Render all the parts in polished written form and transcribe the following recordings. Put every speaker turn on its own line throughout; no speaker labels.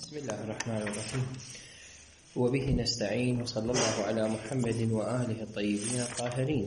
بسم الله الرحمن الرحيم، وبه نستعين، وصلى الله على محمد وآله الطيبين الطاهرين.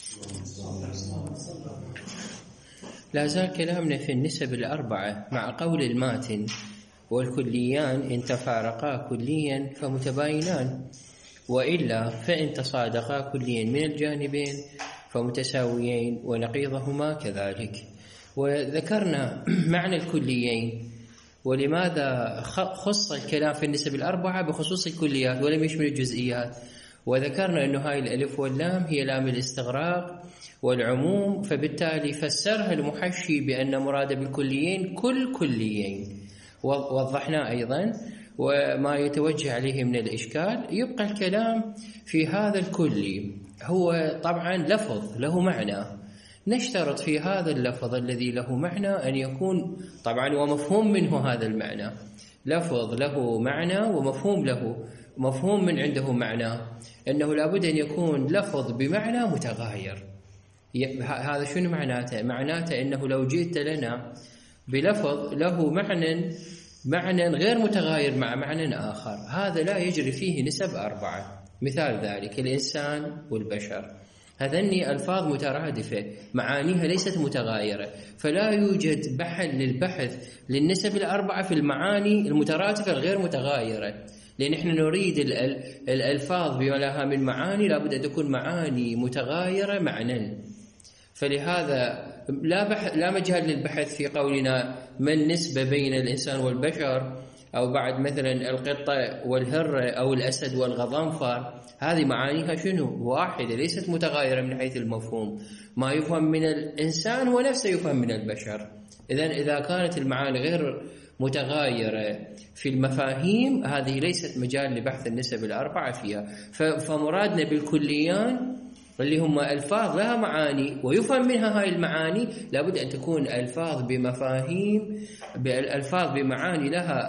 لا زال كلامنا في النسب الأربعة مع قول الماتن: والكليان إن تفارقا كليا فمتباينان، وإلا فإن تصادقا كليا من الجانبين فمتساويين، ونقيضهما كذلك. وذكرنا معنى الكليين ولماذا خص الكلام في النسب الأربعة بخصوص الكليات ولم يشمل الجزئيات. وذكرنا أن هاي الألف واللام هي لام الاستغراق والعموم، فبالتالي فسرها المحشي بأن مراد بالكليين كل كليين. وضحنا أيضا وما يتوجه عليه من الإشكال. يبقى الكلام في هذا الكلي هو طبعا لفظ له معنى، نشترط في هذا اللفظ الذي له معنى أن يكون طبعا ومفهوم منه هذا المعنى، لفظ له معنى ومفهوم له مفهوم من عنده معنى، أنه لابد أن يكون لفظ بمعنى متغاير. هذا شنو معناته؟ معناته أنه لو جئت لنا بلفظ له معنى غير متغاير مع معنى آخر، هذا لا يجري فيه نسب أربعة. مثال ذلك الإنسان والبشر، هذني ألفاظ مترادفة معانيها ليست متغايرة، فلا يوجد للبحث للنسب الأربعة في المعاني المترادفة الغير متغايرة، لأن نحن نريد الألفاظ بما لها من معاني لابد أن تكون معاني متغايرة معنى. فلهذا لا مجال للبحث في قولنا ما النسبة بين الإنسان والبشر، أو بعد مثلا القطة والهرة أو الأسد والغضنفر، هذه معانيها شنو؟ واحدة، ليست متغايرة من حيث المفهوم. ما يفهم من الإنسان هو نفسه يفهم من البشر. إذا كانت المعاني غير متغايرة في المفاهيم، هذه ليست مجال لبحث النسب الأربعة فيها. فمرادنا بالكليان اللي هم ألفاظ لها معاني ويفهم منها هاي المعاني، لابد أن تكون ألفاظ بمفاهيم، ألفاظ بمعاني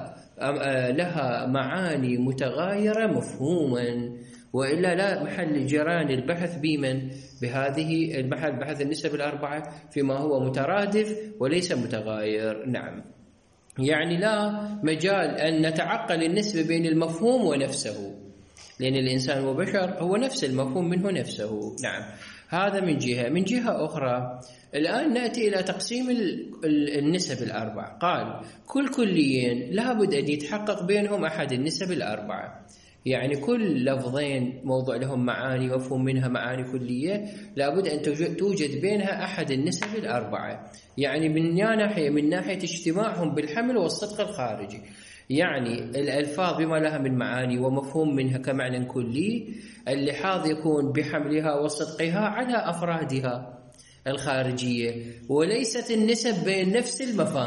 لها معاني متغايرة مفهوما، وإلا لا محل جران البحث بهذه المحل بحث النسب الأربعة فيما هو مترادف وليس متغاير. نعم، يعني لا مجال أن نتعقل النسبة بين المفهوم ونفسه، لأن الإنسان وبشر هو نفس المفهوم منه نفسه. نعم، هذا من جهة أخرى. الآن نأتي إلى تقسيم النسب الأربعة. قال كل كليين لابد أن يتحقق بينهم أحد النسب الأربعة، يعني كل لفظين موضوع لهم معاني مفهوم منها معاني كلية لابد أن توجد بينها أحد النسب الأربعة، يعني من ناحية اجتماعهم بالحمل والصدق الخارجي. يعني الألفاظ بما لها من معاني ومفهوم منها كمعنى كلي، اللحاظ يكون بحملها وصدقها على أفرادها الخارجية، وليست النسب بين نفس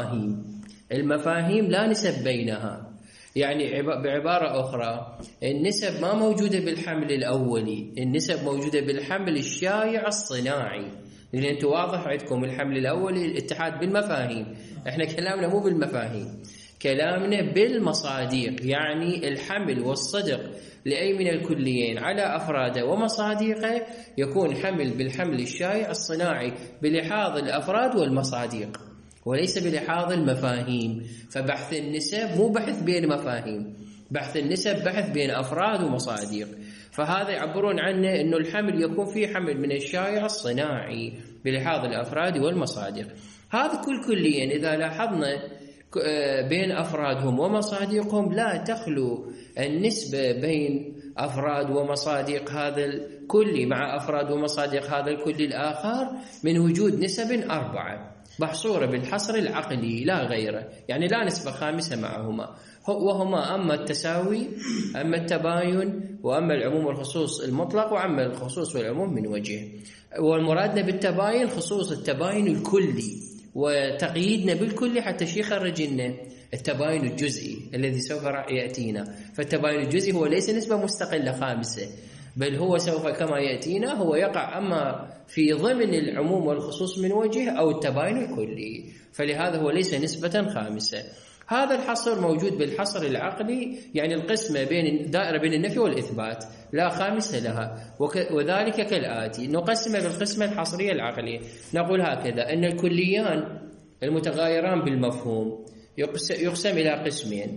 المفاهيم لا نسب بينها. يعني بعبارة أخرى، النسب ما موجودة بالحمل الأولي، النسب موجودة بالحمل الشائع الصناعي، لأن أنتوا واضح عندكم الحمل الأولي الاتحاد بالمفاهيم، احنا كلامنا مو بالمفاهيم، كلامنا بالمصادق، يعني الحمل والصدق لأي من الكليين على أفراده ومصادقه يكون حمل بالحمل الشائع الصناعي بلحاظ الأفراد والمصادق وليس بلحاظ المفاهيم. فبحث النسب مو بحث بين مفاهيم، بحث النسب بحث بين أفراد ومصادق. فهذا يعبرون عنه أنه الحمل يكون فيه حمل من الشائع الصناعي بلحاظ الأفراد والمصادق. هذا كل كليين إذا لاحظنا بين أفرادهم ومصادقهم لا تخلو النسبة بين أفراد ومصادق هذا الكل مع أفراد ومصادق هذا الكل الآخر من وجود نسب أربعة محصورة بالحصر العقلي لا غيره، يعني لا نسبة خامسة معهما، وهما أما التساوي أما التباين وأما العموم والخصوص المطلق وأما الخصوص والعموم من وجه. والمرادنا بالتباين خصوص التباين الكلي، وتقييدنا بالكل حتى شيء يخرج لنا التباين الجزئي الذي سوف يأتينا. فالتباين الجزئي هو ليس نسبة مستقلة خامسة، بل هو سوف كما يأتينا هو يقع أما في ضمن العموم والخصوص من وجه أو التباين الكلي، فلهذا هو ليس نسبة خامسة. هذا الحصر موجود بالحصر العقلي، يعني القسمة بين دائرة بين النفي والإثبات لا خامسة لها، وذلك كالآتي: نقسمها بالقسمة الحصرية العقلية. نقول هكذا: أن الكليان المتغايران بالمفهوم يقسم إلى قسمين: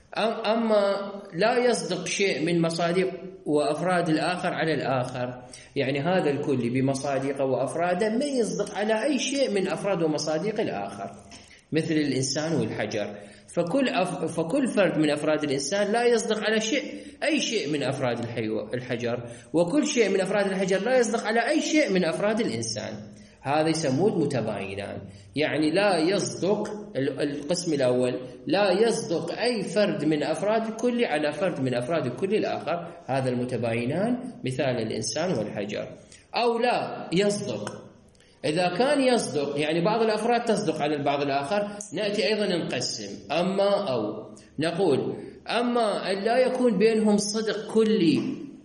أما لا يصدق شيء من مصادق وأفراد الآخر على الآخر، يعني هذا الكل بمصادقه وأفراده ما يصدق على أي شيء من أفراد ومصادق الآخر، مثل الإنسان والحجر. فكل فرد من أفراد الإنسان لا يصدق على أي شيء من أفراد الحجر، وكل شيء من أفراد الحجر لا يصدق على أي شيء من أفراد الإنسان. هذا يسموه متباينان، يعني لا يصدق القسم الأول لا يصدق أي فرد من أفراد الكل على فرد من أفراد الكل الآخر، هذا المتباينان مثال الإنسان والحجر. أو لا يصدق، إذا كان يصدق يعني بعض الأفراد تصدق على البعض الآخر، نأتي أيضا نقسم أو نقول أما أن لا يكون بينهم صدق كلي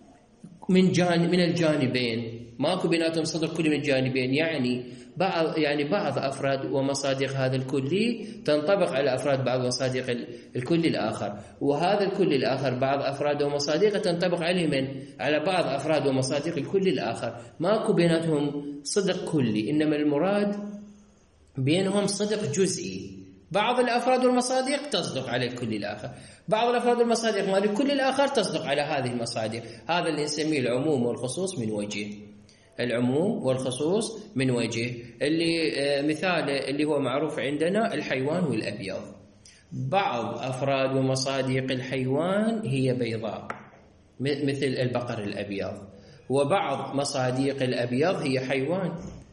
من الجانبين، ماكو بيناتهم صدق كلي من الجانبين، يعني بعض أفراد ومصادق هذا الكلي تنطبق على أفراد بعض مصادق الكل الآخر، وهذا الكل الآخر بعض أفراد ومصادقه تنطبق على بعض أفراد ومصادق الكل الآخر، ماكو بيناتهم صدق كلي، إنما المراد بينهم صدق جزئي. بعض الأفراد والمصادق تصدق على الكل الآخر، بعض الأفراد والمصادق مال الكل الآخر تصدق على هذه المصادق. هذا اللي نسميه العموم والخصوص من وجه، العموم والخصوص من وجه. اللي مثال اللي هو معروف عندنا الحيوان والأبيض. بعض أفراد ومصادق الحيوان هي بيضاء مثل البقر الأبيض، وبعض مصادق الأبيض هي حيوان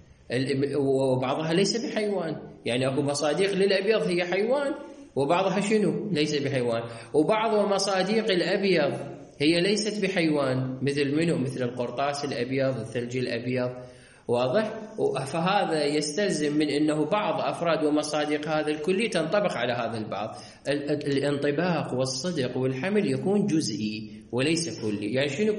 وبعضها ليس بحيوان، يعني أكو مصادق للأبيض هي حيوان وبعضها شنو؟ ليس بحيوان. وبعض مصادق الأبيض هي ليست بحيوان، مثل القرطاس الأبيض، الثلج الأبيض، واضح؟ فهذا يستلزم من أنه بعض أفراد ومصادق هذا الكلي تنطبق على هذا البعض. الانطباق والصدق والحمل يكون جزئي وليس كلي.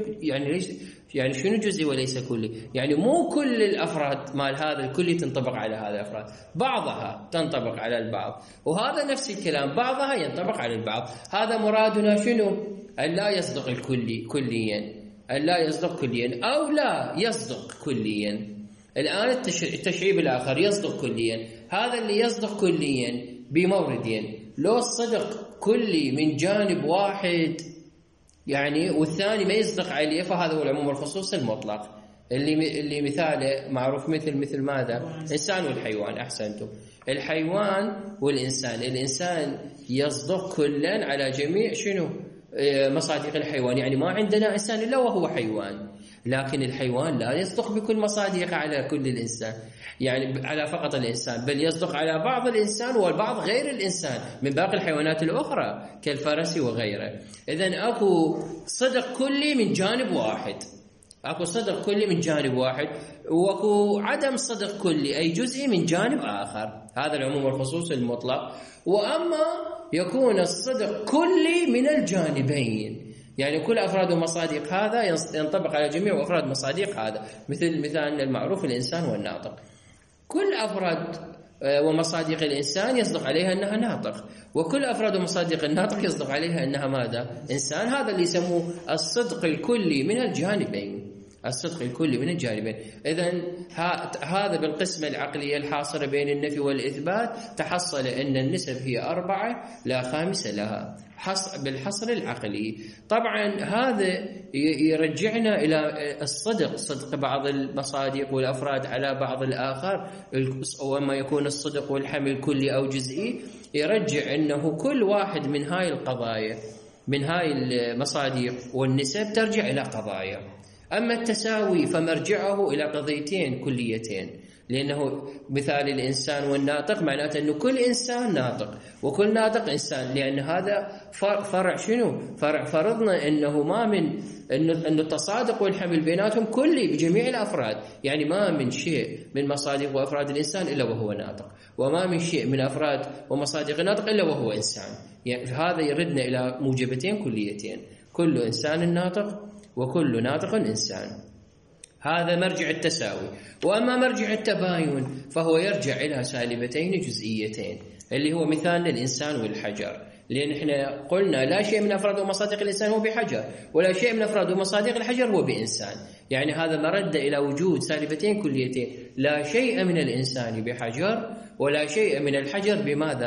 يعني شنو جزئي وليس كلي؟ يعني مو كل الأفراد مال هذا الكلي تنطبق على هذا الأفراد، بعضها تنطبق على البعض، وهذا نفس الكلام بعضها ينطبق على البعض. هذا مرادنا شنو؟ أن لا يصدق الكلي كليا، أن لا يصدق كليا أو لا يصدق كليا. الآن التشعيب الآخر يصدق كليا، هذا اللي يصدق كليا بموردين، لو الصدق كلي من جانب واحد يعني والثاني ما يصدق عليه، فهذا هو العموم والخصوص المطلق اللي مثاله معروف مثل ماذا؟ الإنسان والحيوان. أحسنتم. الحيوان والإنسان، الإنسان يصدق كلا على جميع شنو؟ مصادق الحيوان، يعني ما عندنا إنسان إلا وهو حيوان، لكن الحيوان لا يصدق بكل مصادق على كل الإنسان، يعني على فقط الإنسان، بل يصدق على بعض الإنسان والبعض غير الإنسان من باقي الحيوانات الأخرى كالفرس وغيره. إذن أكو صدق كلي من جانب واحد، أكو صدق كلي من جانب واحد، وأكو عدم صدق كلي أي جزئي من جانب آخر. هذا العموم والخصوص المطلق. وأما يكون الصدق كلي من الجانبين، يعني كل أفراد ومصادق هذا ينطبق على جميع أفراد مصادق هذا، مثل المعروف الإنسان والناطق. كل أفراد ومصادق الإنسان يصدق عليها أنها ناطق، وكل أفراد ومصادق الناطق يصدق عليها أنها ماذا؟ إنسان. هذا اللي يسموه الصدق الكلي من الجانبين، الصدق الكلي من الجانبين. إذن هذا بالقسمة العقلية الحاصلة بين النفي والإثبات تحصل أن النسب هي 4 لا 5 لها بالحصر العقلي. طبعا هذا يرجعنا إلى الصدق، صدق بعض المصادق والأفراد على بعض الآخر، وما يكون الصدق والحمل كلي أو جزئي، يرجع أنه كل واحد من هاي القضايا من هاي المصادق والنسب ترجع إلى قضايا. أما التساوي فمرجعه إلى قضيتين كليتين، لأنه مثال الإنسان والناطق معناته أنه كل إنسان ناطق وكل ناطق إنسان، لأن هذا فرع شنو؟ فرضنا أنه ما من أن التصادق والحمل بيناتهم كلي بجميع الأفراد، يعني ما من شيء من مصادق وأفراد الإنسان إلا وهو ناطق، وما من شيء من أفراد ومصادق الناطق إلا وهو إنسان. يعني هذا يردنا إلى موجبتين كليتين، كل إنسان ناطق وكل ناطق إنسان. هذا مرجع التساوي. وأما مرجع التباين فهو يرجع إلى سالبتين جزئيتين، اللي هو مثال الإنسان والحجر، لأن إحنا قلنا لا شيء من أفراد ومصادق الإنسان هو بحجر، ولا شيء من أفراد ومصادق الحجر هو بإنسان. يعني هذا مرد إلى وجود سالبتين كليتين، لا شيء من الإنسان بحجر ولا شيء من الحجر بماذا؟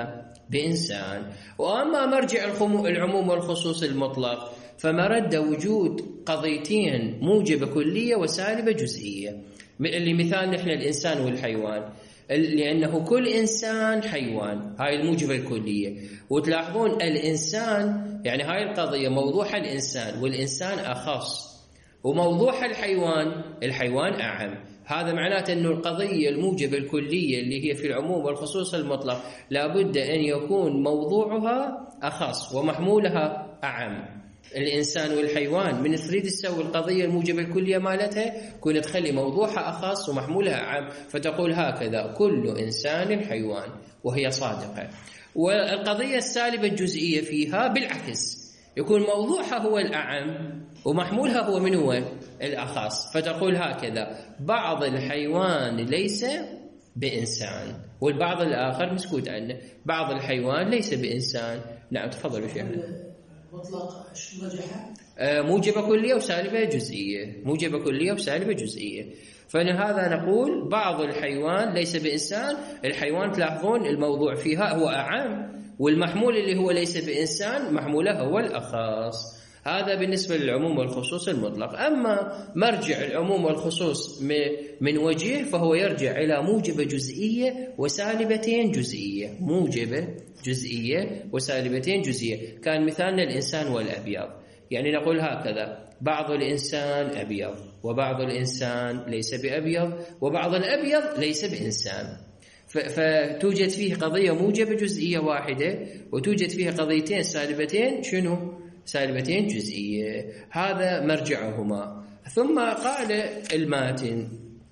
بإنسان. وأما مرجع العموم والخصوص المطلق فمرد وجود قضيتين موجبة كلية وسالبة جزئية. اللي مثال نحن الإنسان والحيوان، لأنه كل إنسان حيوان، هاي الموجبة الكلية. وتلاحظون الإنسان يعني هاي القضية موضوع الإنسان، والإنسان أخص، وموضوع الحيوان أعم. هذا معناته أن القضية الموجبة الكلية اللي هي في العموم والخصوص المطلق لابد أن يكون موضوعها أخص ومحمولها أعم. الإنسان والحيوان من تريد تسوي القضية الموجبة الكلية مالتها كنت تخلي موضوعها أخص ومحمولها أعم، فتقول هكذا كل إنسان حيوان، وهي صادقة. والقضية السالبة الجزئية فيها بالعكس، يكون موضوعها هو الأعم ومحمولها هو من هو الأخص، فتقول هكذا بعض الحيوان ليس بإنسان، والبعض الآخر مسكوت عنه، بعض الحيوان ليس بإنسان. نعم تفضلوا شيخ.
مطلق مرجحة
موجبة كلية وسالبة جزئية، موجبة كلية وسالبة جزئية. فلهذا نقول بعض الحيوان ليس بإنسان. الحيوان تلاحظون الموضوع فيها هو أعم، والمحمول اللي هو ليس بإنسان محموله هو الأخص. هذا بالنسبة للعموم والخصوص المطلق. أما مرجع العموم والخصوص من وجه فهو يرجع إلى موجبة جزئية وسالبتين جزئية، موجبة جزئية وسالبتين جزئية. كان مثالنا الإنسان والأبيض، يعني نقول هكذا بعض الإنسان أبيض، وبعض الإنسان ليس بأبيض، وبعض الأبيض ليس بإنسان. فتوجد فيه قضية موجبة جزئية واحدة، وتوجد فيها قضيتين سالبتين شنو؟ سالبتين جزئية. هذا مرجعهما. ثم قال الماتن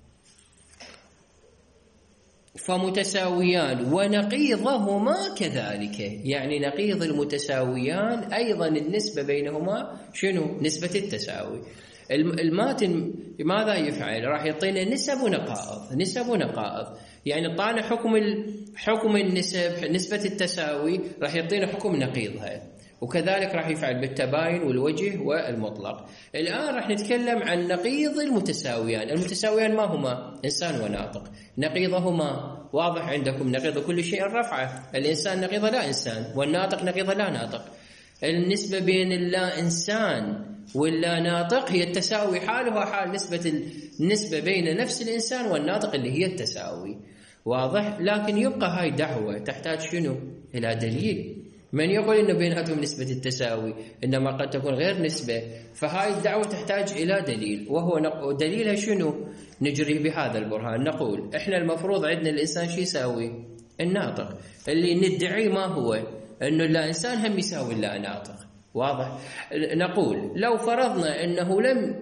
فمتساويان ونقيضهما كذلك، يعني نقيض المتساويان أيضا النسبة بينهما شنو؟ نسبة التساوي. الماتن ماذا يفعل؟ راح يعطينا نسب ونقائض، نسب ونقائض، يعني طالع حكم النسب، نسبة التساوي راح يعطينا حكم نقيضها، وكذلك راح يفعل بالتباين والوجه والمطلق. الآن راح نتكلم عن نقيض المتساويان. المتساويان ما هما؟ إنسان وناطق. نقيضهما واضح عندكم، نقيض كل شيء الرفعة، الإنسان نقيض لا إنسان، والناطق نقيض لا ناطق. النسبة بين اللا إنسان واللا ناطق هي التساوي، حالها حال النسبة بين نفس الإنسان والناطق اللي هي التساوي. واضح؟ لكن يبقى هاي دعوة تحتاج شنو؟ إلى دليل. من يقول إنه بيناتهم نسبة التساوي؟ إنما قد تكون غير نسبة. فهاي الدعوة تحتاج إلى دليل، وهو دليلها شنو؟ نجري بهذا البرهان. نقول إحنا المفروض عندنا الإنسان شو يساوي؟ الناطق. اللي ندعي ما هو؟ إنه لا إنسان هم يساوي لا ناطق. واضح؟ نقول لو فرضنا أنه لم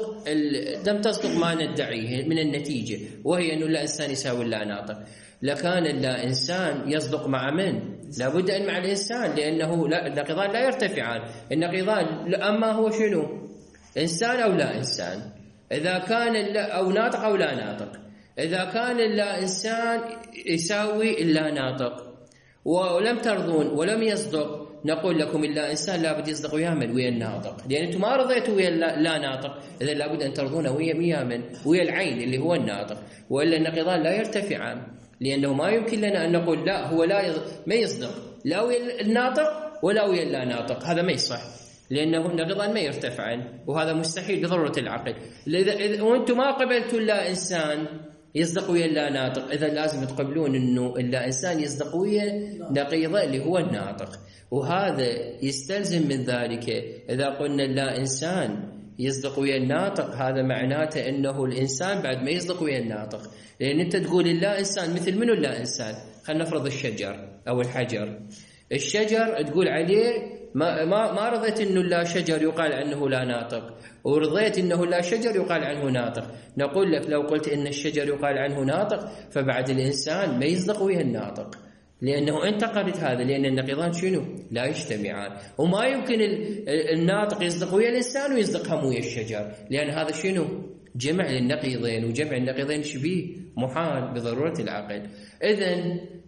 تصدق ما ندعيه من النتيجة، وهي أنه لا إنسان يساوي لا ناطق، لكان اللا إنسان يصدق مع من؟ لابد أن مع الإنسان، لأنه النقيضان لا يرتفعان. النقيضان أما هو شنو؟ إنسان أو لا إنسان، إذا كان أو ناطق أو لا ناطق. إذا كان اللا إنسان يساوي اللا ناطق ولم ترضون ولم يصدق، نقول لكم إلا إنسان لابد يصدق ويا من؟ ويا الناطق، لأن أنتم ما رضيتوا ويا لا ناطق، إذا لابد أن ترضونه ويا من؟ ويا العين اللي هو الناطق. وإلا النقيضان لا يرتفعان، لأنه ما يمكن لنا أن نقول لا هو ما يصدق لا ويا الناطق ولا ويا اللا ناطق، هذا ما يصح، لأنه النقيضان ما يرتفعان، وهذا مستحيل بضرورة العقل. وأنتم ما قبلتوا اللا إنسان يصدق ويا اللا ناطق، إذا لازم تقبلون إنه اللا إنسان يصدق ويا نقيضه اللي هو الناطق. وهذا يستلزم من ذلك إذا قلنا اللا إنسان يصدق ويا الناطق، هذا معناته أنه الإنسان بعد ما يصدق ويا الناطق، لأن أنت تقول اللا إنسان مثل منو اللا إنسان؟ خلينا نفرض الشجر أو الحجر. الشجر تقول عليه ما رضيت أنه لا شجر يقال عنه لا ناطق، ورضيت أنه لا شجر يقال عنه ناطق. نقول لك لو قلت أن الشجر يقال عنه ناطق فبعد الإنسان ما يصدق ويا الناطق، لأنه أنت قلت هذا، لأن النقيضان شنو؟ لا يجتمعان، وما يمكن الناطق يصدق ويا الإنسان ويصدق هم ويا الشجر، لأن هذا شنو؟ جمع للنقيضين، وجمع النقيضين شبيه محال بضرورة العقل. إذن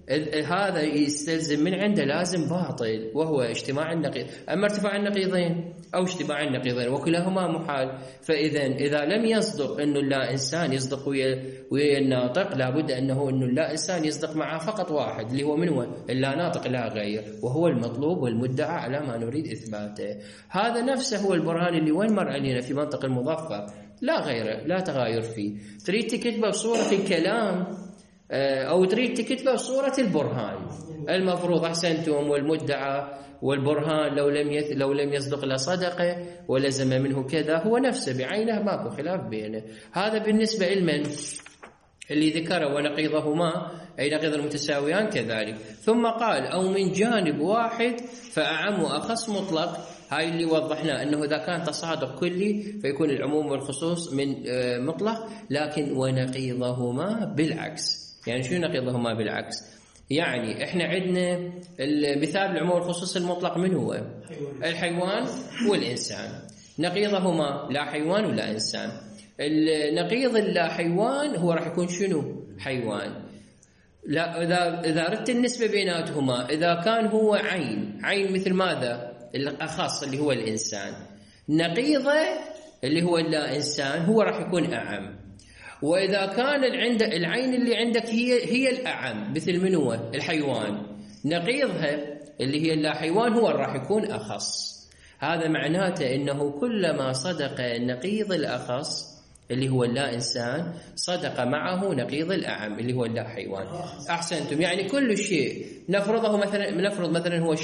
هذا يستلزم من عنده لازم باطل وهو اجتماع النقيض. أما ارتفاع النقيضين أو اجتماع النقيضين وكلاهما محال، إذا لم يصدق أنه اللا إنسان يصدق ويا الناطق، لابد أنه اللا إنسان يصدق معه فقط واحد اللي هو من هو اللا ناطق لا غير، وهو المطلوب والمدعى على ما نريد إثباته. هذا نفسه هو البرهان اللي وين مر علينا في منطق المظفر، لا غيره، لا تغاير فيه. تريد تكتبه بصورة الكلام أو تريد تكتبه بصورة البرهان، المفروض أحسنتم، والمدعى والبرهان لو لم يصدق لصدقه ولزم منه كذا، هو نفسه بعينه، ماكو خلاف بينه. هذا بالنسبة لمن اللي ذكره ونقيضهما أي نقيض المتساويان كذلك. ثم قال أو من جانب واحد فأعم وأخص مطلق. هاي اللي وضحنا أنه إذا كان تصادق كلي فيكون العموم والخصوص من مطلق، لكن ونقيضهما بالعكس. يعني شو نقيضهما بالعكس؟ يعني إحنا عندنا المثال العموم والخصوص المطلق من هو؟ الحيوان والإنسان. نقيضهما لا حيوان ولا إنسان. النقيض اللا حيوان هو راح يكون شنو؟ حيوان. لا إذا أردت النسبة بيناتهما، إذا كان هو عين مثل ماذا؟ الأخص اللي هو الإنسان. نقيضه اللي هو اللا إنسان هو راح يكون أعم. وإذا كان العين اللي عندك هي الأعم مثل من هو؟ الحيوان، نقيضها اللي هي اللا حيوان هو راح يكون أخص. هذا معناته إنه كلما صدق نقيض الأخص اللي هو اللا إنسان صدق معه نقيض الأعم اللي هو اللا حيوان. أحسنتم. يعني كل شيء نفرض مثلا هو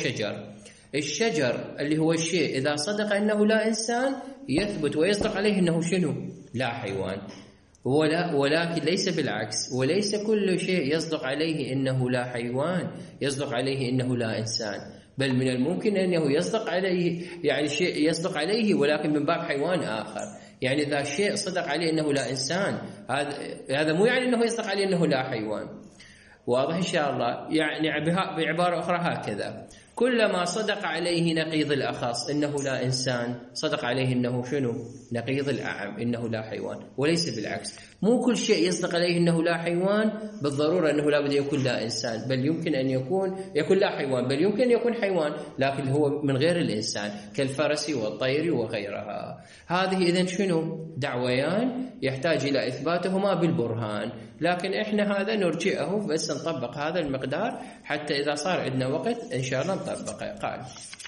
الشجر اللي هو الشيء إذا صدق أنه لا إنسان يثبت ويصدق عليه أنه شنو؟ لا حيوان. ولكن ليس بالعكس، وليس كل شيء يصدق عليه إنه لا حيوان يصدق عليه إنه لا إنسان، بل من الممكن أنه يصدق عليه، يعني شيء يصدق عليه ولكن من باب حيوان آخر. يعني إذا شيء صدق عليه أنه لا إنسان، هذا مو يعني أنه يصدق عليه أنه لا حيوان. واضح إن شاء الله؟ يعني بعبارة أخرى هكذا، كلما صدق عليه نقيض الأخص إنه لا إنسان صدق عليه إنه شنو؟ نقيض الأعم إنه لا حيوان، وليس بالعكس. مو كل شيء يصدق عليه إنه لا حيوان بالضرورة أنه لا بد يكون لا إنسان، بل يمكن أن يكون لا حيوان، بل يمكن أن يكون حيوان لكن هو من غير الإنسان كالفرس والطير وغيرها. هذه إذن شنو؟ دعويان يحتاج إلى إثباتهما بالبرهان، لكن إحنا هذا نرجئه بس نطبق هذا المقدار حتى إذا صار عندنا وقت إن شاء الله نطبقه. قال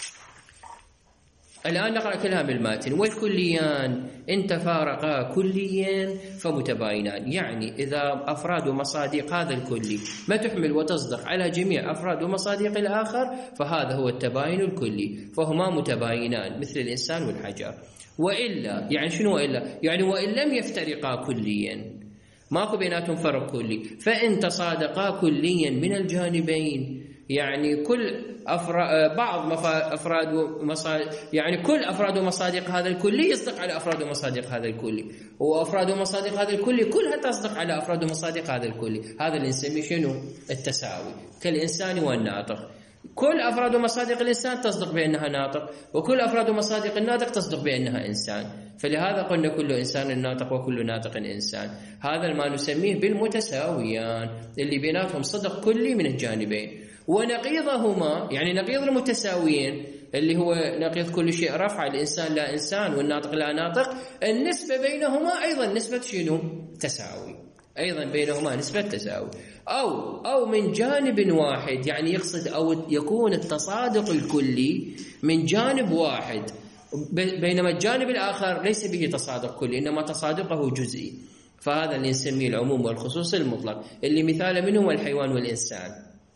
الآن نقرأ كلام الماتن. والكليان إن تفارقا كليا فمتباينان. يعني إذا أفراد ومصادق هذا الكلي ما تحمل وتصدق على جميع أفراد ومصادق الآخر فهذا هو التباين الكلي، فهما متباينان مثل الإنسان والحجر. وإلا يعني شنو وإلا؟ يعني وإن لم يفترقا كليا، ماكو بيناتهم فرق كلي، فإن تصادقا كليا من الجانبين، يعني كل بعض أفراد يعني كل أفراد ومصادق هذا الكلي يصدق على أفراد ومصادق هذا الكلي، وأفراد ومصادق هذا الكلي كلها تصدق على أفراد ومصادق هذا الكلي. هذا اللي نسميه شنو؟ التساوي، كالإنسان والناطق. كل أفراد ومصادق الإنسان تصدق بأنها ناطق، وكل أفراد ومصادق الناطق تصدق بأنها إنسان. فلهذا قلنا كل إنسان ناطق وكل ناطق إنسان. هذا ما نسميه بالمتساويان اللي بيناتهم صدق كلي من الجانبين. ونقيضهما يعني نقيض المتساويين اللي هو نقيض كل شيء رفع، الإنسان لا إنسان والناطق لا ناطق، النسبة بينهما أيضا نسبة شنو؟ تساوي، أيضا بينهما نسبة تساوي. أو من جانب واحد، يعني يقصد أو يكون التصادق الكلي من جانب واحد، بينما الجانب الآخر ليس به تصادق كلي إنما تصادقه جزئي، فهذا اللي نسميه العموم والخصوص المطلق، اللي مثال منه الحيوان والإنسان.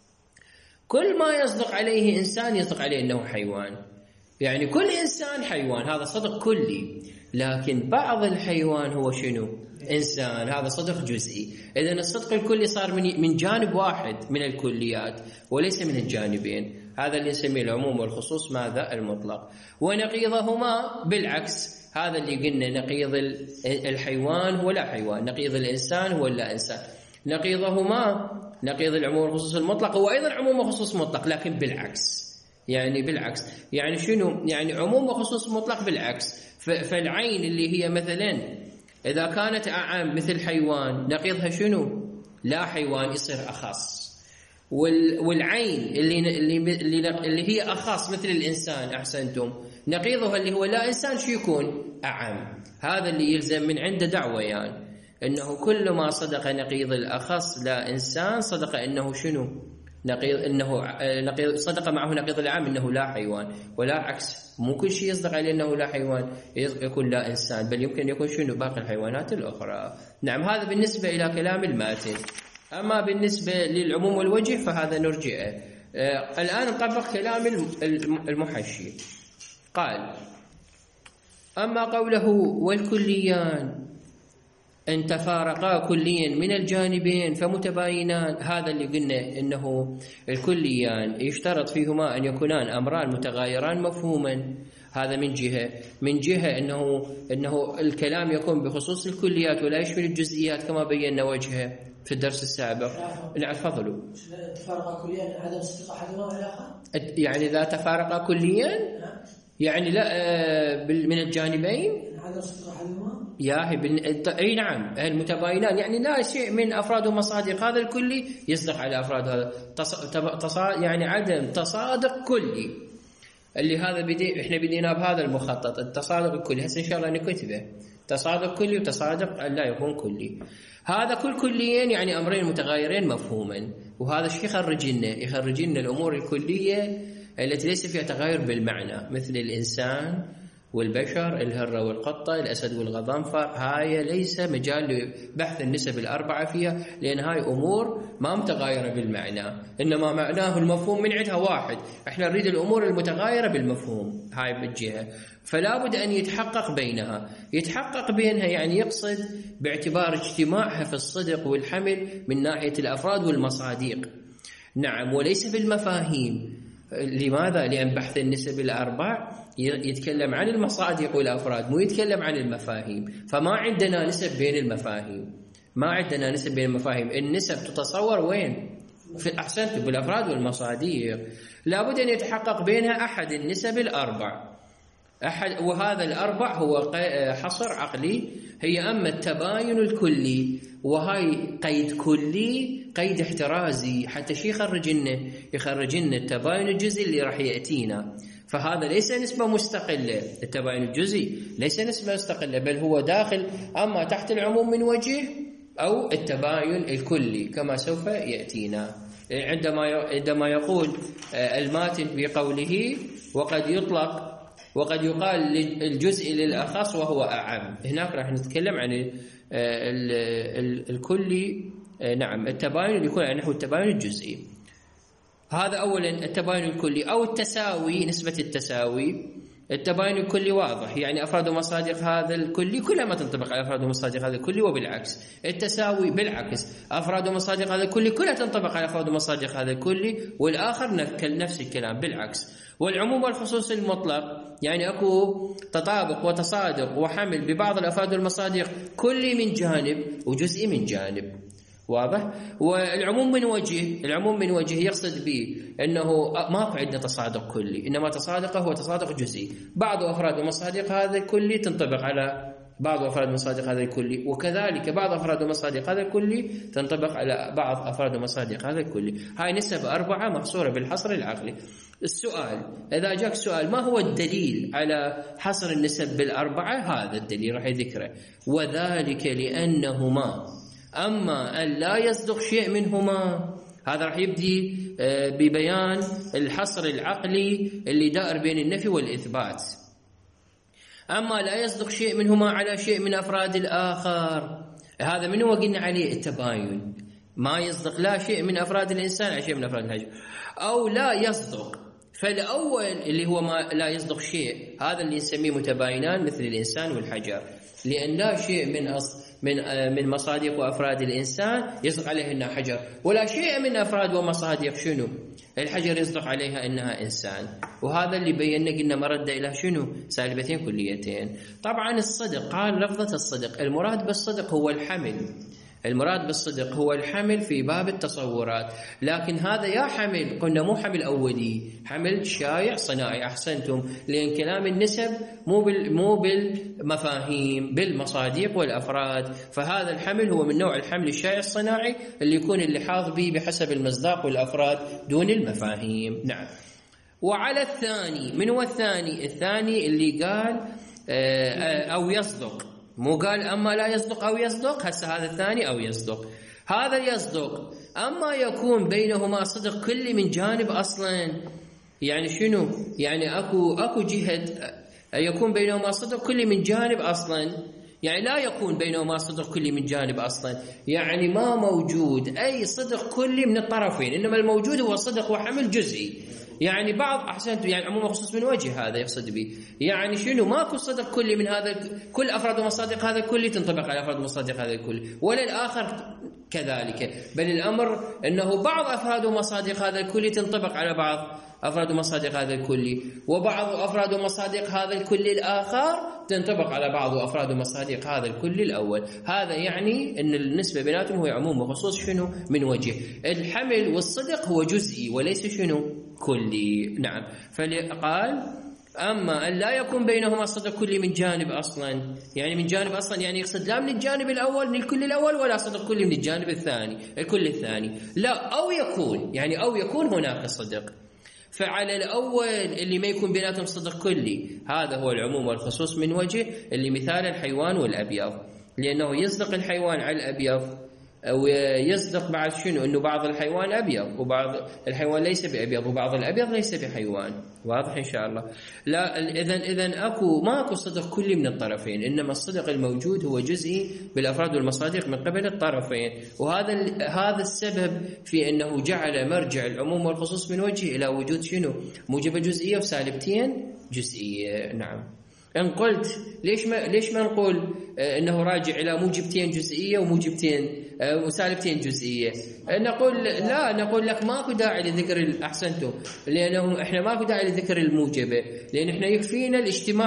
كل ما يصدق عليه إنسان يصدق عليه أنه حيوان، يعني كل إنسان حيوان، هذا صدق كلي. لكن بعض الحيوان هو شنو؟ إنسان، هذا صدق جزئي. إذن الصدق الكلي صار من جانب واحد من الكليات وليس من الجانبين. هذا اللي نسميه العموم والخصوص ماذا؟ المطلق. ونقيضهما بالعكس، هذا اللي قلنا نقيض الحيوان هو لا حيوان، نقيض الإنسان هو لا إنسان. نقيضهما نقيض العموم والخصوص المطلق هو أيضا عموم وخصوص مطلق لكن بالعكس. يعني بالعكس، يعني شنو؟ يعني عموم وخصوص مطلق بالعكس. فالعين اللي هي مثلا إذا كانت أعم مثل حيوان نقيضها شنو؟ لا حيوان، يصير أخص. والعين اللي هي أخص مثل الإنسان، أحسنتم، نقيضها اللي هو لا إنسان شو يكون؟ أعم. هذا اللي يلزم من عنده دعوة يعني أنه كل ما صدق نقيض الأخص لا إنسان صدق أنه شنو؟ نقيض، أنه صدق معه نقيض العام أنه لا حيوان، ولا عكس، مو كل شيء يصدق عليه أنه لا حيوان يكون لا إنسان، بل يمكن يكون شنو؟ باقي الحيوانات الأخرى. نعم، هذا بالنسبة إلى كلام الماتن. أما بالنسبة للعموم والوجه فهذا نرجئه. الآن نطبق كلام المحشي. قال: أما قوله والكليان إن تفارقا كليا من الجانبين فمتباينان، هذا اللي قلنا إنه الكليان يشترط فيهما أن يكونان أمران متغايران مفهوما. هذا من جهة إنه الكلام يكون بخصوص الكليات ولا يشمل الجزئيات كما بينا وجهه في الدرس السابق. نعم، تفضلوا.
تفارقا كليا عدم صدق أحدهما على الآخر،
يعني إذا تفارقا كليا يعني لا من الجانبين
عدم صدق أحدهما
اي نعم، المتباينان يعني لا شيء من افراد ومصادق هذا الكلي يصدق على افراد هذا، يعني عدم تصادق كلي، اللي هذا احنا بدينا بهذا المخطط، التصادق الكلي. هسه ان شاء الله نكتبه تصادق كلي وتصادق لا يكون كلي. هذا كل كليين يعني امرين متغايرين مفهوما، وهذا الشيء يخرج لنا الامور الكليه التي ليس فيها تغاير بالمعنى، مثل الانسان والبشر، الهرة والقطة، الأسد والغضنفر. هاي ليس مجال لبحث النسب الأربعة فيها، لأن هاي أمور ما متغايرة بالمعنى، إنما معناه المفهوم من عندها واحد. إحنا نريد الأمور المتغايرة بالمفهوم، هاي بالجهة. فلا بد أن يتحقق بينها يعني يقصد باعتبار اجتماعها في الصدق والحمل من ناحية الأفراد والمصادق. نعم، وليس بالمفاهيم. لماذا؟ لأن بحث النسب الأربع يتكلم عن المصادق والأفراد، مو يتكلم عن المفاهيم. فما عندنا نسب بين المفاهيم. النسب تتصور وين؟ في أحسنت بالأفراد والمصادق. لابد أن يتحقق بينها أحد النسب الأربع، وهذا الأربع هو حصر عقلي، هي أما التباين الكلي، وهاي قيد كلي قيد احترازي حتى شي يخرج لنا التباين الجزئي اللي راح يأتينا. فهذا ليس نسبة مستقلة، التباين الجزئي ليس نسبة مستقلة، بل هو داخل أما تحت العموم من وجه أو التباين الكلي كما سوف يأتينا. عندما يقول الماتن بقوله وقد يقال الجزء للأخص وهو أعم، هناك راح نتكلم عن الكلي. نعم، التباين يكون على نحو التباين الجزئي. هذا أولا التباين الكلي أو التساوي، نسبة التساوي. التباين الكلي واضح، يعني أفراد ومصادق هذا الكلي كلها ما تنطبق على أفراد ومصادق هذا الكلي، وبالعكس. التساوي بالعكس، أفراد ومصادق هذا الكلي كلها تنطبق على أفراد ومصادق هذا الكلي، والآخر نفس الكلام بالعكس. والعموم والخصوص المطلق يعني أكو تطابق وتصادق وحمل ببعض الأفراد والمصادق كلي من جانب وجزئي من جانب، واضح. والعموم من وجه يقصد به أنه ما عندنا تصادق كلي، إنما تصادقه هو تصادق جزئي. بعض أفراد ومصادق هذا الكلي تنطبق على بعض أفراد ومصادق هذا الكلي، وكذلك بعض أفراد ومصادق هذا الكلي تنطبق على بعض أفراد ومصادق هذا الكلي. هاي نسب 4 محصورة بالحصر العقلي. السؤال، إذا جاك سؤال ما هو الدليل على حصر النسب بالأربعة، هذا الدليل راح يذكره، وذلك لأنهما أما أن لا يصدق شيء منهما. هذا راح يبدي ببيان الحصر العقلي اللي دائر بين النفي والإثبات. أما لا يصدق شيء منهما على شيء من أفراد الآخر، هذا من هو قلنا عليه التباين، ما يصدق لا شيء من أفراد الإنسان على شيء من أفراد الحجر، أو لا يصدق. فالأول اللي هو ما لا يصدق شيء، هذا اللي نسميه متباينان مثل الإنسان والحجر، لأن لا شيء من مصادق وأفراد الإنسان يصدق عليه إنها حجر، ولا شيء من أفراد ومصادق شنو الحجر يصدق عليها إنها إنسان. وهذا اللي بينا قلنا مرد إلى شنو سالبتين كليتين. طبعا الصدق، قال لفظة الصدق، المراد بالصدق هو الحمل المراد بالصدق هو الحمل في باب التصورات، لكن هذا يا حمل قلنا مو حمل أولي، حمل شائع صناعي. أحسنتم، لأن كلام النسب مو بالمفاهيم، بالمصادق والأفراد، فهذا الحمل هو من نوع الحمل الشائع الصناعي اللي يكون اللحاظ به بحسب المصداق والأفراد دون المفاهيم. نعم. وعلى الثاني، من هو الثاني؟ الثاني اللي قال أو يصدق، مو قال أما لا يصدق أو يصدق، هسه هذا الثاني أو يصدق. هذا يصدق أما يكون بينهما صدق كلي من جانب أصلا. يعني شنو؟ يعني أكو جهة يكون بينهما صدق كلي من جانب أصلا، يعني لا يكون بينهما صدق كلي من جانب أصلا، يعني ما موجود أي صدق كلي من الطرفين، إنما الموجود هو صدق وحمل جزئي. يعني بعض أحسنت، يعني عموم خصوص من وجه هذا يقصد به، يعني شنو؟ ماكو صدق كلي من هذا، كل أفراد ومصادق هذا الكلي تنطبق على أفراد ومصادق هذا الكلي، ولا الآخر كذلك، بل الأمر أنه بعض أفراد ومصادق هذا الكلي تنطبق على بعض أفراد ومصادق هذا الكلي، وبعض أفراد ومصادق هذا الكلي الآخر تنطبق على بعض أفراد ومصادق هذا الكلي الأول. هذا يعني أن النسبة بيناتهم هو عموم وخصوص شنو؟ من وجه. الحمل والصدق هو جزئي وليس شنو؟ كلي. نعم. فقال أما أن لا يكون بينهما صدق كلي من جانب أصلا، يعني من جانب أصلا يعني يقصد لا من الجانب الأول من الكل الأول، ولا صدق كلي من الجانب الثاني الكل الثاني، لا، أو يكون، يعني أو يكون هناك صدق. فعلى الأول اللي ما يكون بيناتهم صدق كلي، هذا هو العموم والخصوص من وجه، اللي مثال الحيوان والأبيض، لأنه يصدق الحيوان على الأبيض، أو يصدق بعد شنو؟ أنه بعض الحيوان أبيض وبعض الحيوان ليس بأبيض، وبعض الأبيض ليس بحيوان. واضح إن شاء الله؟ لا، إذن ماكو صدق كلي من الطرفين، إنما الصدق الموجود هو جزئي بالأفراد والمصادق من قبل الطرفين. وهذا السبب في أنه جعل مرجع العموم والخصوص من وجه إلى وجود شنو؟ موجبة جزئية وسالبتين جزئية. نعم. إن قلت ليش ما نقول إنه راجع إلى موجبتين جزئية وموجبتين وسالبتين جزئية؟ نقول لا، نقول لك ماكو داعي لذكر أحسنتم، لأنه إحنا ماكو داعي لذكر الموجبة، لأن إحنا يكفينا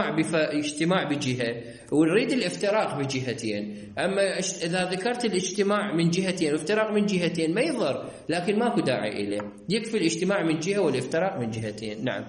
الاجتماع بجهة ونريد الافتراق بجهتين. أما إذا ذكرت الاجتماع من جهتين والافتراق من جهتين ما يضر، لكن ماكو داعي إليه، يكفي الاجتماع من جهة والافتراق من جهتين. نعم.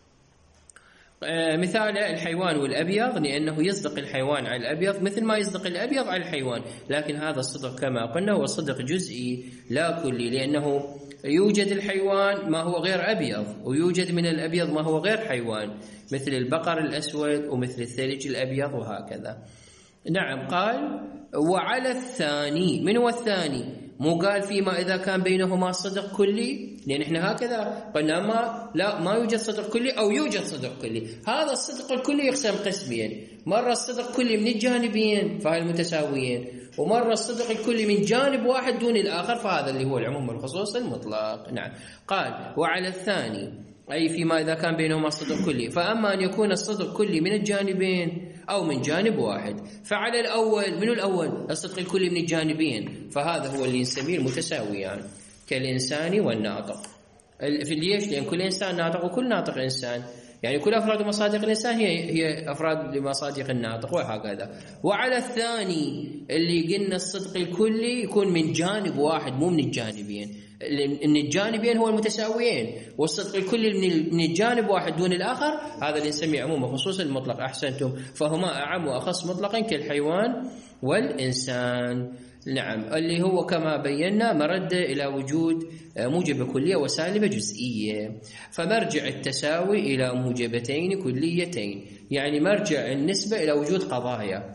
مثال الحيوان والأبيض، لأنه يصدق الحيوان على الأبيض مثل ما يصدق الأبيض على الحيوان، لكن هذا الصدق كما قلنا هو صدق جزئي لا كلي، لأنه يوجد الحيوان ما هو غير أبيض، ويوجد من الأبيض ما هو غير حيوان، مثل البقر الأسود ومثل الثلج الأبيض وهكذا. نعم. قال وعلى الثاني، من هو الثاني؟ مو قال فيما إذا كان بينهما صدق كلي، لأن إحنا هكذا قلنا ما يوجد صدق كلي أو يوجد صدق كلي. هذا الصدق الكلي يقسم قسمين، مرة الصدق كلي من الجانبين فهي المتساويين، ومرة الصدق الكلي من جانب واحد دون الآخر، فهذا اللي هو العموم والخصوص المطلق. نعم. قال وعلى الثاني أي فيما إذا كان بينهما صدق كلي، فأما أن يكون الصدق كلي من الجانبين أو من جانب واحد، فعلى الأول، من الأول الصدق الكلي من الجانبين، فهذا هو اللي نسميه المتساويان كالإنسان والناطق. في ليش؟ لأن كل إنسان ناطق وكل ناطق إنسان، يعني كل أفراد ومصادق الإنسان هي أفراد لمصادق الناطق وهكذا. وعلى الثاني اللي قلنا الصدق الكلي يكون من جانب واحد مو من الجانبين، إن الجانبين هو المتساويين، والصدق الكلي من الجانب واحد دون الآخر، هذا اللي نسميه عموم وخصوص المطلق. أحسنتم، فهما أعم وأخص مطلقا كالحيوان والإنسان. نعم. اللي هو كما بينا مرد إلى وجود موجبة كلية وسالبة جزئية، فمرجع التساوي إلى موجبتين كليتين، يعني مرجع النسبة إلى وجود قضايا.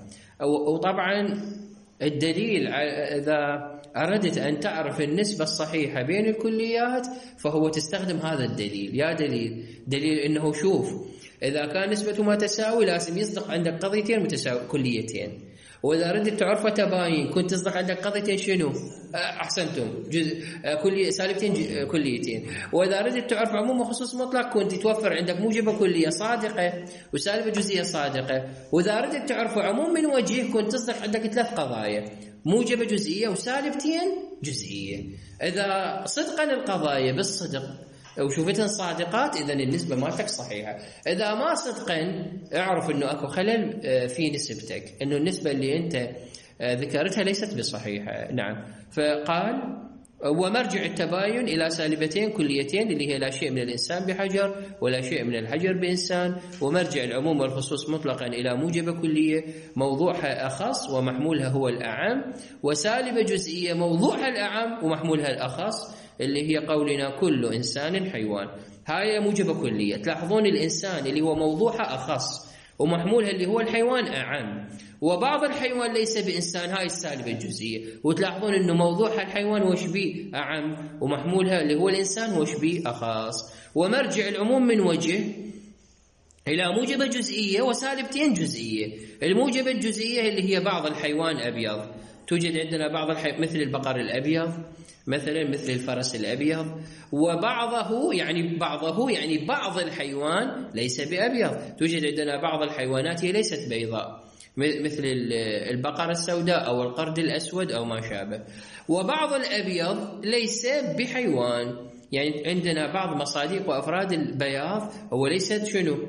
وطبعا الدليل إذا أردت أن تعرف النسبة الصحيحة بين الكليات فهو تستخدم هذا الدليل. يا دليل إنه شوف، إذا كان نسبتهما تساوي لازم يصدق عندك قضيتين متساوي كليتين، وإذا أردت تعرف تباين كنت تصدق عندك قضيتين شنو؟ أحسنتم، كلية سالبتين كليتين. وإذا أردت تعرف عموم وخصوص مطلق كنت توفر عندك موجبة كلية صادقة وسالبة جزئية صادقة. وإذا أردت تعرف عموم من وجه كنت تصدق عندك 3 قضايا، موجبة جزئية وسالبتين جزئية. إذا صدقا القضايا بالصدق وشوفتن صادقات إذن النسبة مالتك صحيحة. إذا ما صدقا اعرف إنه أكو خلل في نسبتك، إنه النسبة اللي أنت ذكرتها ليست بصحيحة. نعم. فقال ومرجع التباين إلى سالبتين كليتين اللي هي لا شيء من الإنسان بحجر ولا شيء من الحجر بإنسان، ومرجع العموم والخصوص مطلقا إلى موجب كلية موضوعها أخص ومحمولها هو الأعم، وسالبة جزئية موضوعها الأعم ومحمولها الأخص اللي هي قولنا كل إنسان حيوان. هاي موجب كلية. تلاحظون الإنسان اللي هو موضوعها أخص ومحمولها اللي هو الحيوان أعم، وبعض الحيوان ليس بإنسان، هاي السالبة الجزئية. وتلاحظون أنه موضوعها الحيوان وشبيه أعم ومحمولها اللي هو الإنسان وشبيه أخص. ومرجع العموم من وجه إلى موجبة جزئية وسالبتين جزئية. الموجبة الجزئية اللي هي بعض الحيوان أبيض، توجد عندنا بعض مثل البقر الأبيض مثلا، مثل الفرس الأبيض، وبعضه يعني بعض الحيوان ليس بأبيض. توجد عندنا بعض الحيوانات هي ليست بيضاء مثل البقرة السوداء أو القرد الأسود أو ما شابه. وبعض الأبيض ليس بحيوان، يعني عندنا بعض مصادق وأفراد البياض هو ليست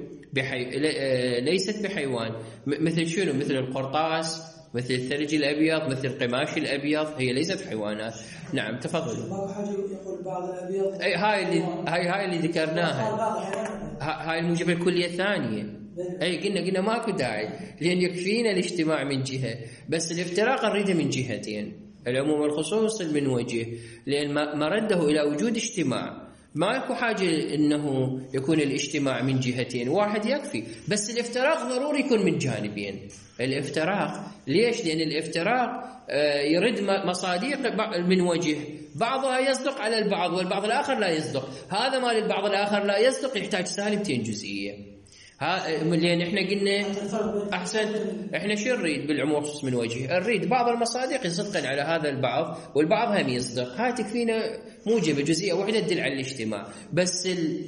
ليست بحيوان، مثل شنو؟ مثل القرطاس، مثل الثلج الأبيض، مثل القماش الأبيض، هي ليست حيوانات. نعم تفضل.
يقول بعض الأبيض
هاي اللي ذكرناها، هاي الموجبة الكلية الثانية. قلنا ماكو داعي، لأن يكفينا الاجتماع من جهة، بس الافتراق نريده من جهتين، العموم والخصوص من وجه، لأن مرده إلى وجود اجتماع. ما يكون حاجة إنه يكون الاجتماع من جهتين، واحد يكفي، بس الافتراق ضروري يكون من جانبين. الافتراق ليش؟ لأن الافتراق يرد مصادق من وجه، بعضها يصدق على البعض والبعض الآخر لا يصدق. هذا مال البعض الآخر لا يصدق يحتاج سالبتين جزئية. لأن احنا قلنا أحسن، احنا شو نريد بالعموم والخصوص من وجه؟ نريد بعض المصادق يصدقن على هذا البعض والبعض هم يصدق، هاي تكفينا موجبة جزئية واحدة تدل على الاجتماع. بس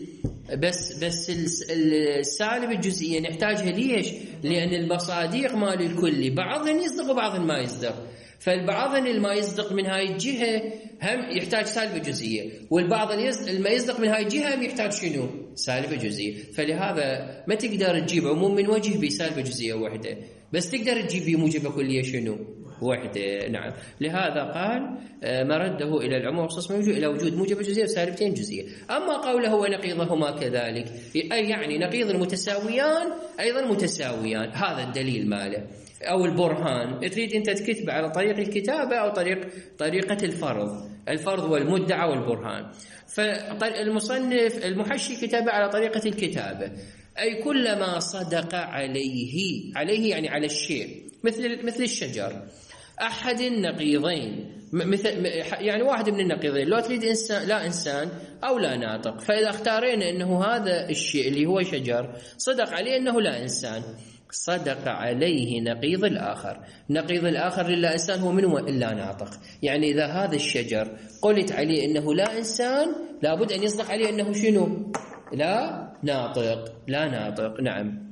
السالب الجزئية نحتاجها ليش؟ لأن المصادق مال الكل بعضهم يصدق وبعضهم ما يصدق، فالبعض اللي ما يصدق من هاي الجهة هم يحتاج سالبة جزئية، والبعض اللي ما يصدق من هاي الجهة هم يحتاج شنو؟ سالبة جزئية. فلهذا ما تقدر تجيب عموم من وجه بسالبة جزئية واحدة، بس تقدر تجيب بموجبة كلية شنو؟ واحدة. نعم. لهذا قال مرده إلى العموم والخصوص من وجه إلى وجود موجبة جزئية وسالبتين جزئية. أما قوله ونقيضهما كذلك، أي يعني نقيض المتساويان أيضا متساويان، هذا الدليل ماله أو البرهان. تريد أنت تكتب على طريق الكتابة أو طريقة الفرض والمدعى والبرهان. فالمصنف المحشي كتب على طريقة الكتابة، أي كلما صدق عليه يعني على الشيء، مثل الشجر، أحد النقيضين، يعني واحد من النقيضين، لو تريد إنسان لا إنسان أو لا ناطق، فإذا اختارينا أنه هذا الشيء اللي هو شجر صدق عليه أنه لا إنسان، صدق عليه نقيض الآخر للا إنسان هو منه إلا ناطق. يعني إذا هذا الشجر قلت عليه أنه لا إنسان، لابد أن يصدق عليه أنه شنو؟ لا ناطق. نعم.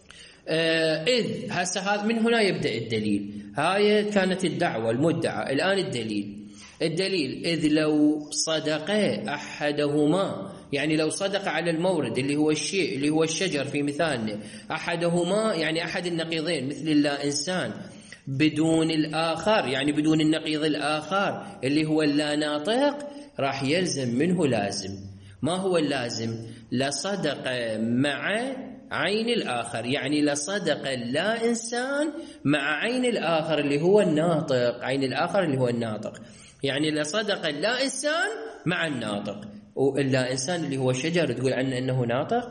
إذ هسه من هنا يبدأ الدليل. هاي كانت الدعوة المدعى، الآن الدليل إذ لو صدق أحدهما، يعني لو صدق على المورد اللي هو الشيء اللي هو الشجر في مثالنا، أحدهما يعني أحد النقيضين مثل اللا إنسان، بدون الآخر يعني بدون النقيض الآخر اللي هو اللا ناطق، راح يلزم منه لازم. ما هو اللازم؟ لصدق مع عين الآخر، يعني لصدق لا إنسان مع عين الآخر اللي هو الناطق، عين الآخر اللي هو الناطق، يعني لصدق لا إنسان مع الناطق. واللا إنسان اللي هو شجر تقول عنه أنه ناطق،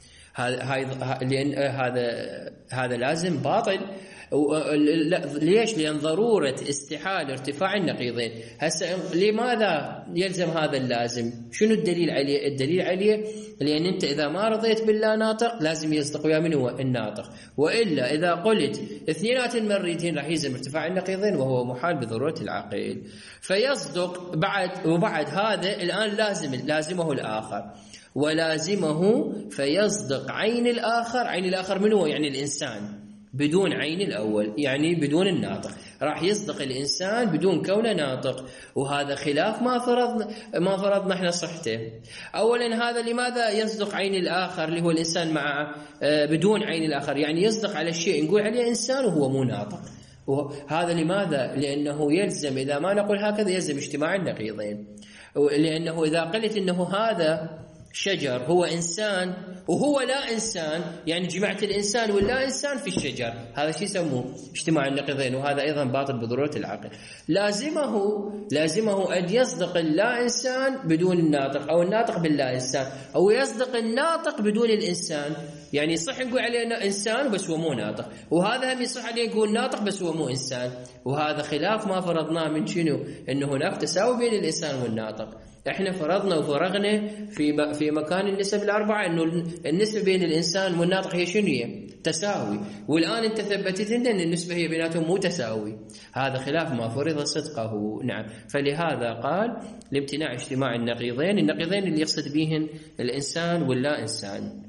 هذا لازم باطل. ليش؟ لأن ضرورة استحال ارتفاع النقيضين. هسه لماذا يلزم هذا اللازم؟ شنو الدليل عليه؟ الدليل عليه لأن أنت إذا ما رضيت بالله ناطق لازم يصدق ويا من هو الناطق، وإلا إذا قلت اثنينات المريدين راح يلزم ارتفاع النقيضين وهو محال بضرورة العقل، فيصدق وبعد هذا الآن لازمه الآخر، ولازمه فيصدق عين الآخر من هو؟ يعني الإنسان بدون عين الأول، يعني بدون الناطق، راح يصدق الإنسان بدون كونه ناطق، وهذا خلاف ما فرضنا احنا صحته. أولا هذا لماذا يصدق عين الآخر اللي هو الإنسان مع بدون عين الآخر؟ يعني يصدق على الشيء نقول عليه إنسان وهو مو ناطق، وهذا لماذا؟ لأنه يلزم، إذا ما نقول هكذا يلزم اجتماع النقيضين، لأنه إذا قلت أنه هذا شجر هو إنسان وهو لا إنسان، يعني جمعت الإنسان واللا إنسان في الشجر، هذا شيء يسموه اجتماع النقيضين، وهذا أيضا باطل بضرورة العقل. لازمه أن يصدق اللا إنسان بدون الناطق، أو الناطق باللا إنسان، أو يصدق الناطق بدون الإنسان. يعني صح نقول عليه إنسان بس هو مو ناطق، وهذا هم يصح عليه نقول ناطق بس هو مو إنسان، وهذا خلاف ما فرضناه من شنو؟ إنه هناك تساوي بين الإنسان والناطق. احنا فرضنا وفرغنا في مكان النسب الأربعة انه النسبة بين الإنسان والناطق هي شنو؟ هي تساوي، والآن انت ثبتت لنا ان النسبة هي بيناتهم مو تساوي، هذا خلاف ما فرض صدقه. نعم، فلهذا قال لامتناع اجتماع النقيضين اللي يقصد بهن الإنسان واللا إنسان.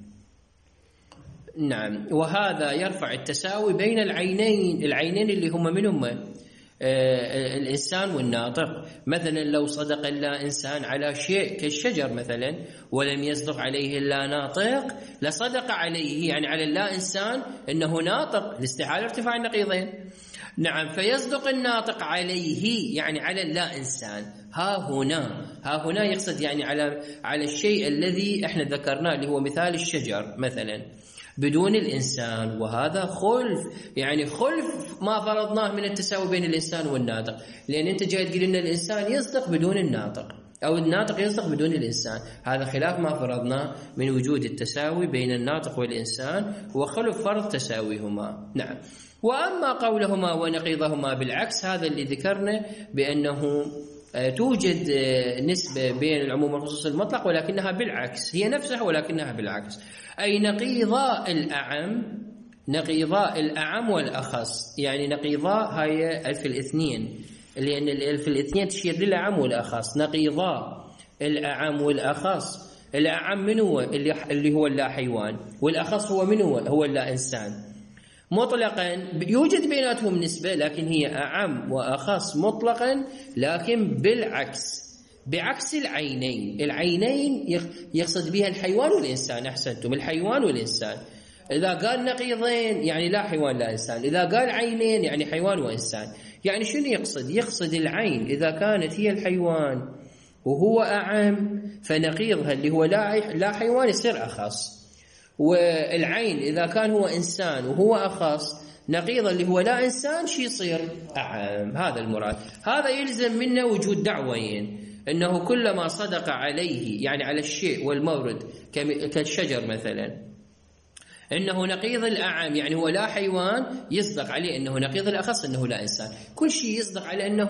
نعم، وهذا يرفع التساوي بين العينين اللي هم منهم الإنسان والناطق. مثلا لو صدق اللا إنسان على شيء كالشجر مثلا ولم يصدق عليه اللا ناطق، لصدق عليه يعني على اللا إنسان أنه ناطق لاستحالة ارتفاع النقيضين. نعم، فيصدق الناطق عليه يعني على اللا إنسان. ها هنا يقصد يعني على الشيء الذي احنا ذكرناه اللي هو مثال الشجر مثلا بدون الإنسان، وهذا خلف ما فرضناه من التساوي بين الإنسان والناطق، لأن أنت جاي تقول إن الإنسان يصدق بدون الناطق أو الناطق يصدق بدون الإنسان، هذا خلاف ما فرضناه من وجود التساوي بين الناطق والإنسان وخلف فرض تساويهما. نعم، وأما قولهما ونقيضهما بالعكس، هذا اللي ذكرنا بأنه توجد نسبة بين العموم والخصوص المطلق ولكنها بالعكس، هي نفسها ولكنها بالعكس، أي نقيضاء الأعم والأخص. يعني نقيضاء هي ألف الاثنين، لأن الألف الاثنين تشير للأعم والأخص. نقيضاء الأعم والأخص، الأعم من هو؟ اللي هو اللا حيوان، والأخص هو من هو اللا إنسان. مطلقا يوجد بيناتهم نسبة، لكن هي أعم وأخص مطلقا، لكن بعكس العينين يقصد بها الحيوان والإنسان. أحسنتم، الحيوان والإنسان. إذا قال نقيضين يعني لا حيوان لا إنسان، إذا قال عينين يعني حيوان وإنسان. يعني شنو يقصد العين إذا كانت هي الحيوان وهو أعم فنقيضها اللي هو لا حيوان يصير أخص، والعين إذا كان هو إنسان وهو أخص نقيض اللي هو لا إنسان شي يصير أعم. هذا المراد. هذا يلزم منه وجود دعوين، أنه كلما صدق عليه يعني على الشيء والمورد كالشجر مثلا أنه نقيض الأعم يعني هو لا حيوان، يصدق عليه أنه نقيض الأخص أنه لا إنسان. كل شيء يصدق على أنه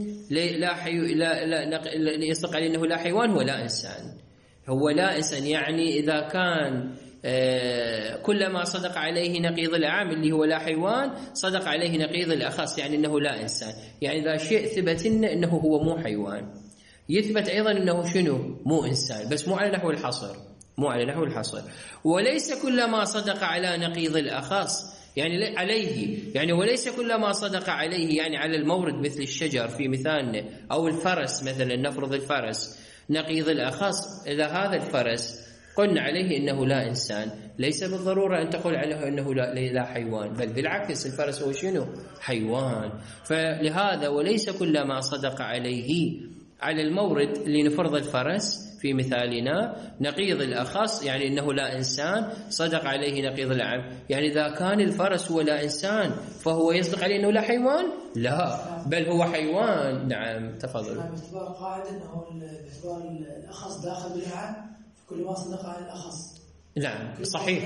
يصدق عليه أنه لا حيوان هو لا إنسان. يعني إذا كان كلما صدق عليه نقيض الأعم اللي هو لا حيوان صدق عليه نقيض الأخص يعني أنه لا إنسان. يعني إذا شيء ثبت لنا أنه هو مو حيوان، يثبت أيضا أنه شنو؟ مو إنسان، بس مو على نحو الحصر. وليس كلما صدق على نقيض الأخص يعني عليه، يعني وليس كلما صدق عليه يعني على المورد مثل الشجر في مثالنا، أو الفرس مثلا، نفرض الفرس نقيض الأخص، إذا هذا الفرس قلنا عليه إنه لا إنسان، ليس بالضرورة أن تقول عليه إنه لا حيوان، بل بالعكس الفرس هو شنو؟ حيوان. فلهذا وليس كلما صدق عليه على المورد اللي نفرض الفرس في مثالنا نقيض الأخص يعني إنه لا إنسان صدق عليه نقيض الأعم. يعني إذا كان الفرس هو لا إنسان فهو يصدق عليه إنه لا حيوان؟ لا، بل هو حيوان. نعم، تفضل.
باعتبار قاعدة أنه باعتبار الأخص داخل بالأعم كل ما صدق على الأخص.
نعم صحيح،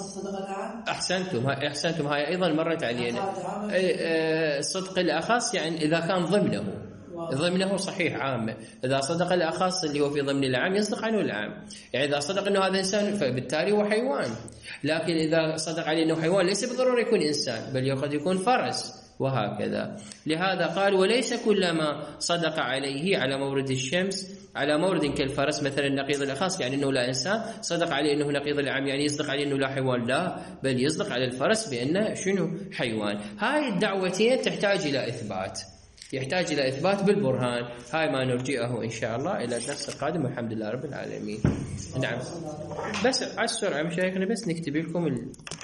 أحسنتم. هاي أيضا مرت علينا. صدق الأخص يعني إذا كان ضمنه صحيح عامة. إذا صدق الأخص اللي هو في ضمن العام يصدق عنه العام، يعني إذا صدق أنه هذا إنسان فبالتالي هو حيوان. لكن إذا صدق عليه أنه حيوان ليس بالضرورة يكون إنسان، بل قد يكون فرس وهكذا. لهذا قال وليس كلما صدق عليه على مورد الشمس على مورد كالفرس مثلا نقيض الأخص يعني أنه لا إنسان صدق عليه أنه نقيض العام يعني يصدق عليه أنه لا حيوان، لا، بل يصدق على الفرس بأنه شنو؟ حيوان. هاي الدعوتين تحتاج إلى إثبات بالبرهان. هاي ما نرجئه إن شاء الله إلى الدرس القادم، والحمد لله رب العالمين. نعم، بس على السرعة مشايخنا بس نكتب لكم